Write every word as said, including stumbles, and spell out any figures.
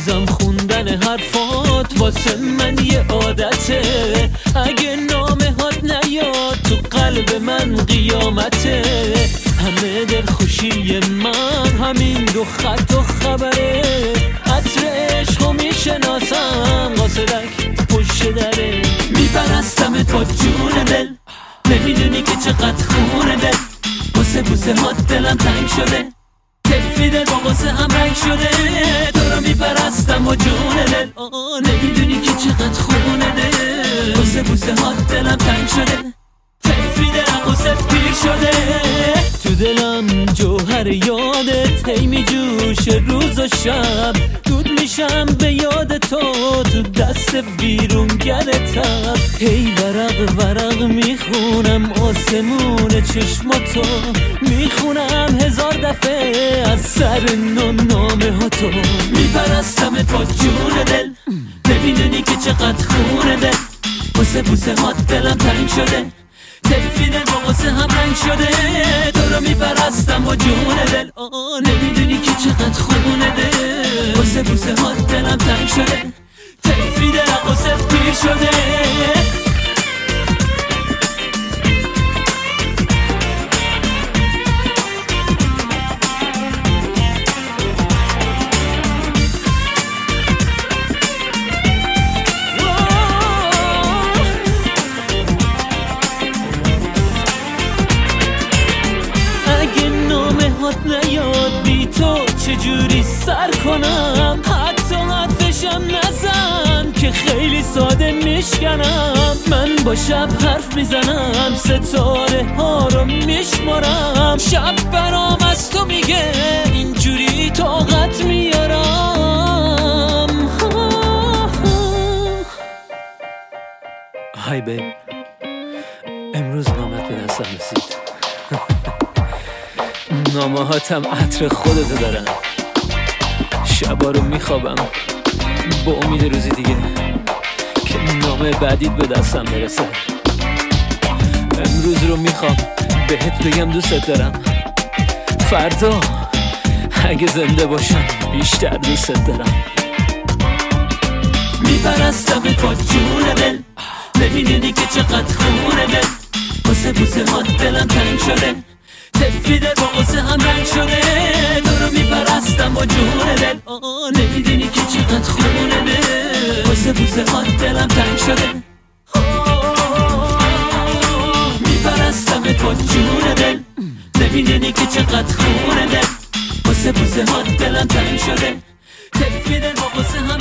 عزیزم خوندن حرفات واسه من یه عادته، اگه نامه هات نیاد تو قلب من قیامته. همه دلخوشی من همین دو خط و خبره، عطر عشقو میشناسم قاصدک پشت دره. میپرستمت با جون دل، نمیدونی که چقدر خونه دل، بوسه بوسه هات دلم تنگ شده، تلفی دل با قصه هم رنگ شده. تو رو میپرستم با جون دل، نمیدونی که چقدر خونه دل، بوسه بوسه هات دلم تنگ شده، تلفی دل قصه پیر شده. تو دلم جوهر یادت هی میجوشه روز و شب، دود میشم به یاد تو تو دست بیرونگرتم. هی ورق ورق میخونم آسمون چشماتو، میخونم هزار دفعه از سر نامه ها تو. میپرستمت با جون دل، نمیدونی که چقدر خونه دل، بوسه بوسه هات دلم تنگ شده، تلفی دل با قصه هم رنگ شده. تو رو میپرستم با جون دل، نمیدونی که چقدر خونه دل، بوسه بوسه هات دلم تنگ شده، تلفی دل قصه پیر شده. نیاد بی تو چجوری سر کنم، حتی حرفشم نزن که خیلی ساده میشکنم. من با شب حرف میزنم، ستاره ها رو میشمارم، شب برام از تو میگه اینجوری طاقت میارم. های بیب، امروز نامت به دستم رسید. نامه هاتم عطر خودتو دارن، شبا رو میخوابم با امید روزی دیگه که نامه بعدیت به دستم برسه. امروز رو میخوام بهت بگم دوست دارم، فردا اگه زنده باشم بیشتر دوست دارم. میپرستمت با جون دل، نمیدونی که چقدر خونه دل، بوسه بوسه هات دلم تنگ شده، تلفی دل با قصه هم رنگ شده. تو رو میپرستم با جون دل، نمیدونی که چقدر خونه دل، بوسه بوسه هات دلم تنگ شده. میپرستمت با جون دل، نمیدونی که چقدر خونه دل، بوسه بوسه هات دلم تنگ شده، تلفی دل با قصه هم